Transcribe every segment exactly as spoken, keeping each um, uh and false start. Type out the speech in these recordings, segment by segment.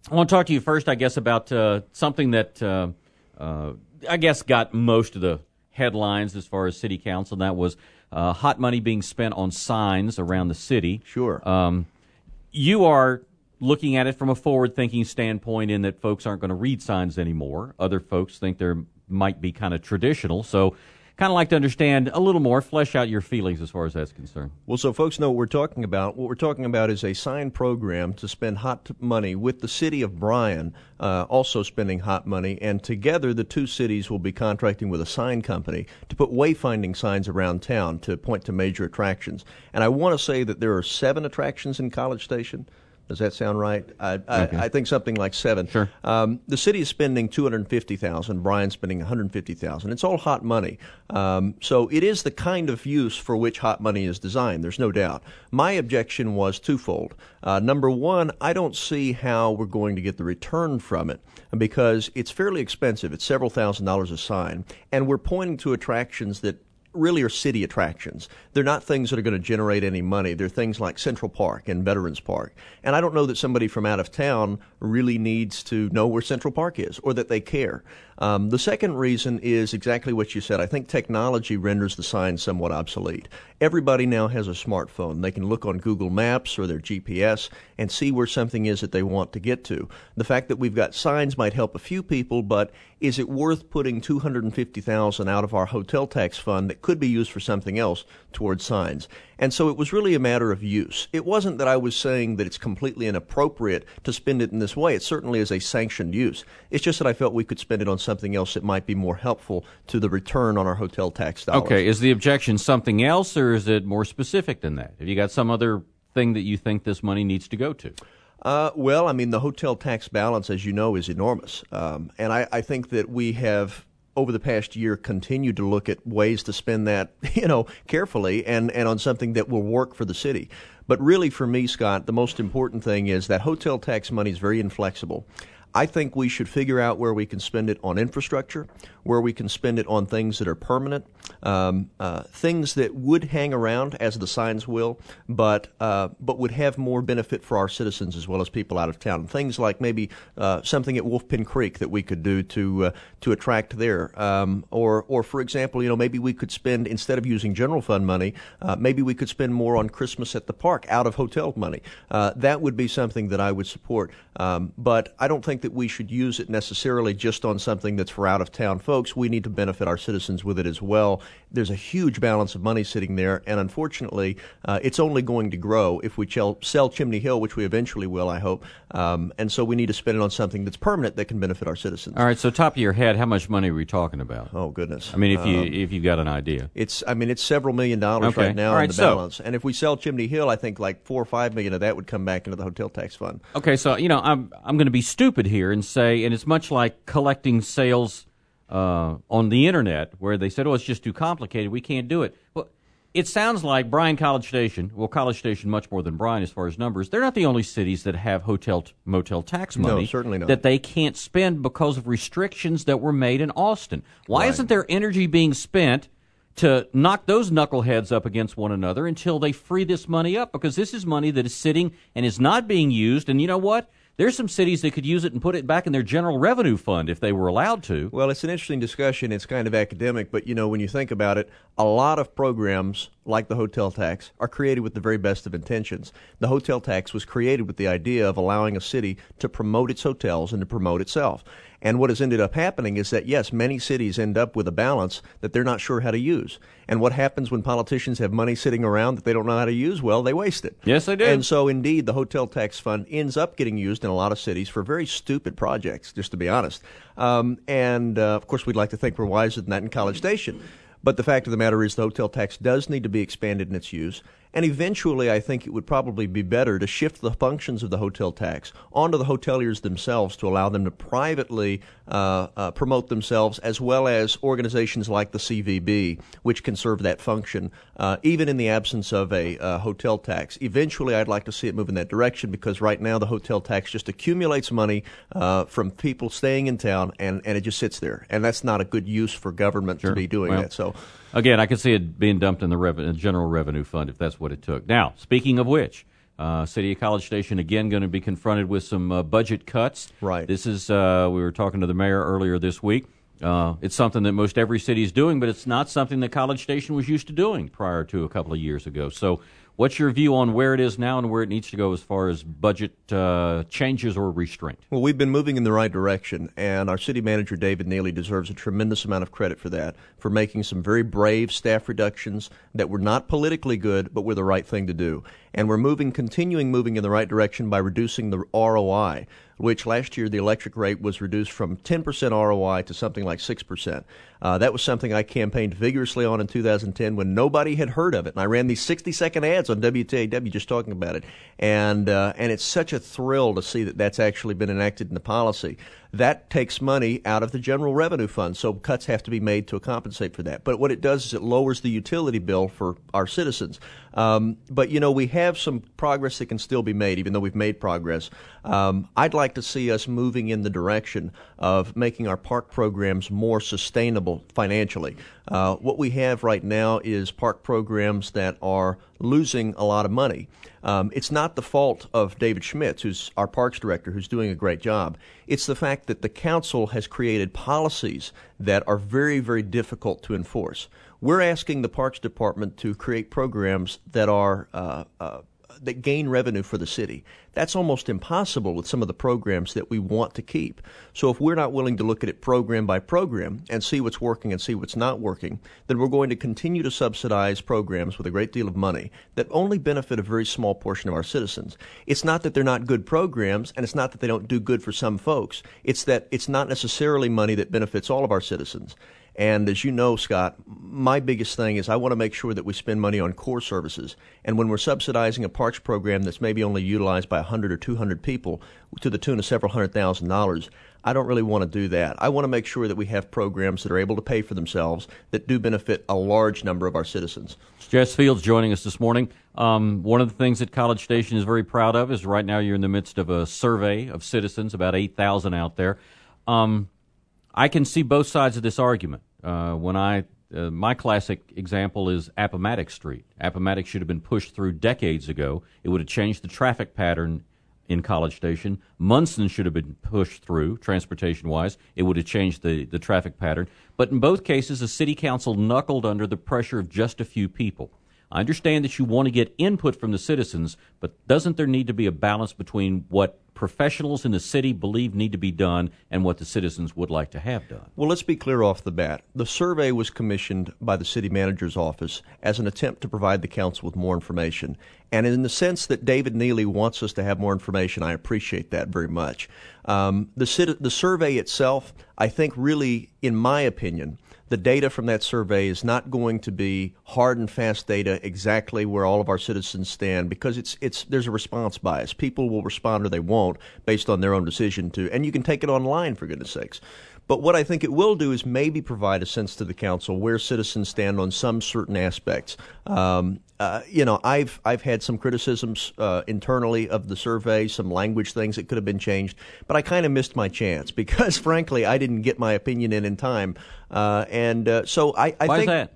I want to talk to you first, I guess, about uh, something that uh, uh, I guess got most of the headlines as far as city council, and that was uh, hot money being spent on signs around the city. Sure. Um, you are looking at it from a forward-thinking standpoint in that folks aren't going to read signs anymore. Other folks think they might be kind of traditional, so kind of like to understand a little more, flesh out your feelings as far as that's concerned. Well, so folks know what we're talking about. What we're talking about is a sign program to spend hot money with the city of Bryan, uh, also spending hot money, and together the two cities will be contracting with a sign company to put wayfinding signs around town to point to major attractions. And I want to say that there are seven attractions in College Station. Does that sound right? I, I, okay. I think something like seven. Sure. Um, the city is spending two hundred fifty thousand dollars. Bryan's spending one hundred fifty thousand dollars. It's all hot money. Um, so it is the kind of use for which hot money is designed. There's no doubt. My objection was twofold. Uh, number one, I don't see how we're going to get the return from it because it's fairly expensive. It's several thousand dollars a sign, and we're pointing to attractions that really are city attractions. They're not things that are going to generate any money. They're things like Central Park and Veterans Park. And I don't know that somebody from out of town really needs to know where Central Park is or that they care. Um, the second reason is exactly what you said. I think technology renders the sign somewhat obsolete. Everybody now has a smartphone. They can look on Google Maps or their G P S and see where something is that they want to get to. The fact that we've got signs might help a few people, but is it worth putting two hundred fifty thousand dollars out of our hotel tax fund that could be used for something else towards signs? And so it was really a matter of use. It wasn't that I was saying that it's completely inappropriate to spend it in this way. It certainly is a sanctioned use. It's just that I felt we could spend it on something else that might be more helpful to the return on our hotel tax dollars. Okay, is the objection something else, or is it more specific than that? Have you got some other thing that you think this money needs to go to? Uh, well, I mean, the hotel tax balance, as you know, is enormous. Um, and I, I think that we have, over the past year, continued to look at ways to spend that, you know, carefully and, and on something that will work for the city. But really, for me, Scott, the most important thing is that hotel tax money is very inflexible. I think we should figure out where we can spend it on infrastructure, where we can spend it on things that are permanent, um, uh, things that would hang around, as the signs will, but uh, but would have more benefit for our citizens as well as people out of town. Things like maybe uh, something at Wolf Pen Creek that we could do to uh, to attract there, um, or or for example, you know, maybe we could spend, instead of using general fund money, uh, maybe we could spend more on Christmas at the Park out of hotel money. Uh, that would be something that I would support, um, but I don't think that we should use it necessarily just on something that's for out-of-town folks. We need to benefit our citizens with it as well. There's a huge balance of money sitting there, and unfortunately, uh, it's only going to grow if we sell, sell Chimney Hill, which we eventually will, I hope. Um, and so we need to spend it on something that's permanent that can benefit our citizens. All right, so top of your head, how much money are we talking about? Oh, goodness. I mean, if you um, if you've got an idea. It's, I mean, it's several million dollars okay. right now All right, in the so, balance. And if we sell Chimney Hill, I think like four or five million of that would come back into the hotel tax fund. Okay, so, you know, I'm I'm going to be stupid here and say, and it's much like collecting sales uh, on the Internet, where they said, oh, it's just too complicated, we can't do it. Well, it sounds like Bryan College Station, well, College Station much more than Bryan as far as numbers, they're not the only cities that have hotel t- motel tax money no, certainly not. that they can't spend because of restrictions that were made in Austin. Why Right. isn't there energy being spent to knock those knuckleheads up against one another until they free this money up? Because this is money that is sitting and is not being used, and you know what? There's some cities that could use it and put it back in their general revenue fund if they were allowed to. Well, it's an interesting discussion. It's kind of academic, but, you know, when you think about it, a lot of programs like the hotel tax are created with the very best of intentions. The hotel tax was created with the idea of allowing a city to promote its hotels and to promote itself. And what has ended up happening is that, yes, many cities end up with a balance that they're not sure how to use. And what happens when politicians have money sitting around that they don't know how to use? Well, they waste it. Yes, they do. And so, indeed, the hotel tax fund ends up getting used in a lot of cities for very stupid projects, just to be honest. Um, and, uh, of course, we'd like to think we're wiser than that in College Station. But the fact of the matter is the hotel tax does need to be expanded in its use. And eventually, I think it would probably be better to shift the functions of the hotel tax onto the hoteliers themselves to allow them to privately uh, uh, promote themselves, as well as organizations like the C V B, which can serve that function, uh, even in the absence of a uh, hotel tax. Eventually, I'd like to see it move in that direction, because right now the hotel tax just accumulates money uh, from people staying in town, and, and it just sits there. And that's not a good use for government Sure. to be doing Well, that. So. Again, I could see it being dumped in the revenue, general revenue fund if that's what it took. Now, speaking of which, Uh, City of College Station, again, going to be confronted with some uh, budget cuts. Right. This is, uh, we were talking to the mayor earlier this week. Uh, it's something that most every city is doing, but it's not something that College Station was used to doing prior to a couple of years ago. So what's your view on where it is now and where it needs to go as far as budget uh, changes or restraint? Well, we've been moving in the right direction, and our city manager, David Neely, deserves a tremendous amount of credit for that, for making some very brave staff reductions that were not politically good, but were the right thing to do. And we're moving, continuing moving in the right direction by reducing the R O I, which last year the electric rate was reduced from ten percent R O I to something like six percent. Uh, that was something I campaigned vigorously on in two thousand ten when nobody had heard of it. And I ran these sixty-second ads on W T A W just talking about it. And uh, and it's such a thrill to see that that's actually been enacted into policy. That takes money out of the general revenue fund, so cuts have to be made to compensate for that. But what it does is it lowers the utility bill for our citizens. Um, but, you know, we have some progress that can still be made, even though we've made progress. Um, I'd like to see us moving in the direction of making our park programs more sustainable financially. Uh, what we have right now is park programs that are losing a lot of money. Um, it's not the fault of David Schmitz, who's our parks director, who's doing a great job. It's the fact that the council has created policies that are very, very difficult to enforce. We're asking the Parks Department to create programs that are uh, uh, that gain revenue for the city. That's almost impossible with some of the programs that we want to keep. So if we're not willing to look at it program by program and see what's working and see what's not working, then we're going to continue to subsidize programs with a great deal of money that only benefit a very small portion of our citizens. It's not that they're not good programs, and it's not that they don't do good for some folks. It's that it's not necessarily money that benefits all of our citizens. And as you know, Scott, my biggest thing is I want to make sure that we spend money on core services. And when we're subsidizing a parks program that's maybe only utilized by one hundred or two hundred people to the tune of several hundred thousand dollars, I don't really want to do that. I want to make sure that we have programs that are able to pay for themselves that do benefit a large number of our citizens. Jess Fields joining us this morning. Um, one of the things that College Station is very proud of is right now you're in the midst of a survey of citizens, about eight thousand out there. Um, I can see both sides of this argument. Uh, when I, uh, my classic example is Appomattox Street. Appomattox should have been pushed through decades ago. It would have changed the traffic pattern in College Station. Munson should have been pushed through, transportation-wise. It would have changed the, the traffic pattern. But in both cases, the city council knuckled under the pressure of just a few people. I understand that you want to get input from the citizens, but doesn't there need to be a balance between what professionals in the city believe need to be done and what the citizens would like to have done? Well, let's be clear off the bat. The survey was commissioned by the city manager's office as an attempt to provide the council with more information. And in the sense that David Neely wants us to have more information, I appreciate that very much. Um, the, cit- the survey itself, I think really, in my opinion, the data from that survey is not going to be hard and fast data exactly where all of our citizens stand, because it's it's there's a response bias. People will respond or they won't based on their own decision to, and you can take it online, for goodness sakes. But what I think it will do is maybe provide a sense to the council where citizens stand on some certain aspects. Um, uh, you know, I've I've had some criticisms uh, internally of the survey, some language things that could have been changed, but I kind of missed my chance because, frankly, I didn't get my opinion in in time, uh, and uh, so I, I Why think. is that?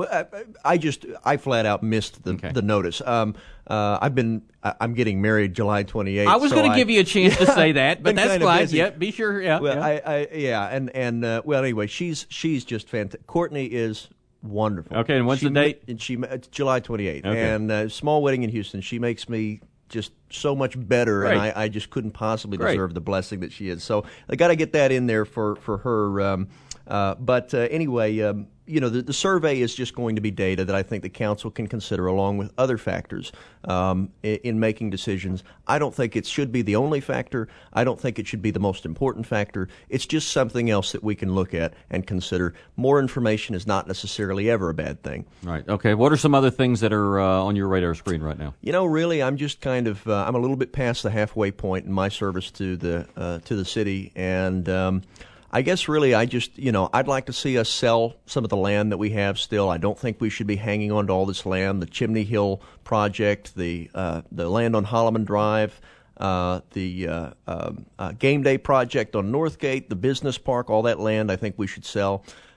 I just, I flat out missed the, okay. the notice. Um, uh, I've been, I'm getting married July twenty-eighth. I was so going to give you a chance yeah, to say that, but that's fine. Busy. Yeah, be sure. Yeah, well, yeah. I, I, yeah, and and uh, well, anyway, she's she's just fantastic. Courtney is wonderful. Okay, and when's she the date? And she, it's July twenty-eighth, okay. and uh, small wedding in Houston. She makes me just so much better, Great. and I, I just couldn't possibly Great. deserve the blessing that she is. So I got to get that in there for for her. Um, uh, but uh, anyway. Um, You know, the, the survey is just going to be data that I think the council can consider along with other factors um, in, in making decisions. I don't think it should be the only factor. I don't think it should be the most important factor. It's just something else that we can look at and consider. More information is not necessarily ever a bad thing. Right. Okay. What are some other things that are uh, on your radar screen right now? You know, really, I'm just kind of uh, I'm a little bit past the halfway point in my service to the uh, to the city, and um, I guess really I just, you know, I'd like to see us sell some of the land that we have still. I don't think we should be hanging on to all this land. The Chimney Hill project, the uh, the land on Holloman Drive, uh, the uh, uh, uh, Game Day project on Northgate, the business park, all that land I think we should sell.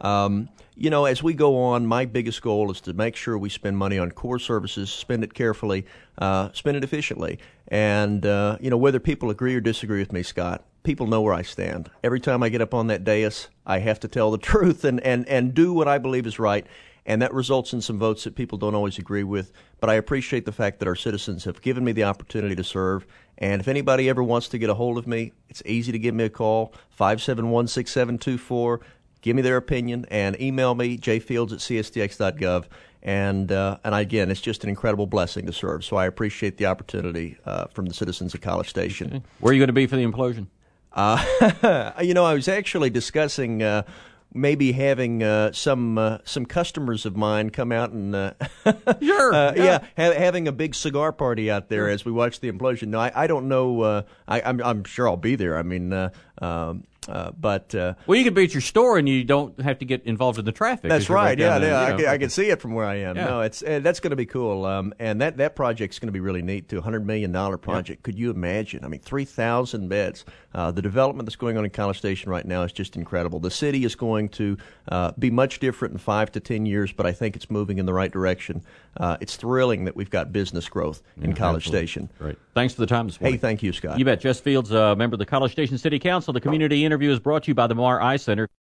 Um, you know, as we go on, my biggest goal is to make sure we spend money on core services, spend it carefully, uh, spend it efficiently. And, uh, you know, whether people agree or disagree with me, Scott, people know where I stand. Every time I get up on that dais, I have to tell the truth and, and, and do what I believe is right. And that results in some votes that people don't always agree with. But I appreciate the fact that our citizens have given me the opportunity to serve. And if anybody ever wants to get a hold of me, it's easy to give me a call, five seven one, six seven two four. Give me their opinion and email me, j fields at c s d x dot gov. And, uh, and again, it's just an incredible blessing to serve. So I appreciate the opportunity uh, from the citizens of College Station. Okay. Where are you going to be for the implosion? Uh, you know, I was actually discussing uh, maybe having uh, some uh, some customers of mine come out and uh, sure, uh, yeah, yeah ha- having a big cigar party out there sure. as we watch the implosion. No, I, I don't know. Uh, I, I'm, I'm sure I'll be there. I mean, uh, um, uh, but uh, well, you could be at your store and you don't have to get involved in the traffic. That's right. Yeah, the, yeah. I, you know. can, I can see it from where I am. Yeah. No, it's uh, that's going to be cool. Um, and that that project's going to be really neat too. A hundred million dollar project. Yeah. Could you imagine? I mean, three thousand beds. Uh, the development that's going on in College Station right now is just incredible. The city is going to uh, be much different in five to ten years, but I think it's moving in the right direction. Uh, it's thrilling that we've got business growth in yeah, College absolutely. Station. Great. Thanks for the time this morning. Hey, thank you, Scott. You bet. Jess Fields, uh, member of the College Station City Council. The community interview is brought to you by the Mar Eye Center.